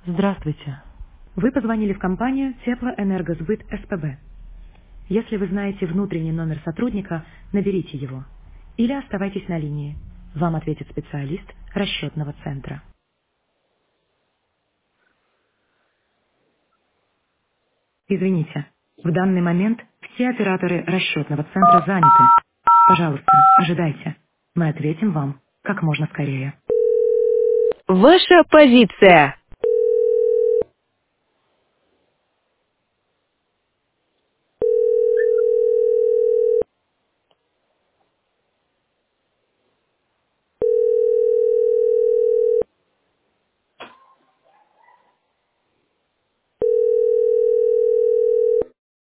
Здравствуйте. Вы позвонили в компанию Теплоэнергосбыт СПБ. Если вы знаете внутренний номер сотрудника, наберите его. Или оставайтесь на линии. Вам ответит специалист расчетного центра. Извините, в данный момент все операторы расчетного центра заняты. Пожалуйста, ожидайте. Мы ответим вам как можно скорее. Ваша позиция.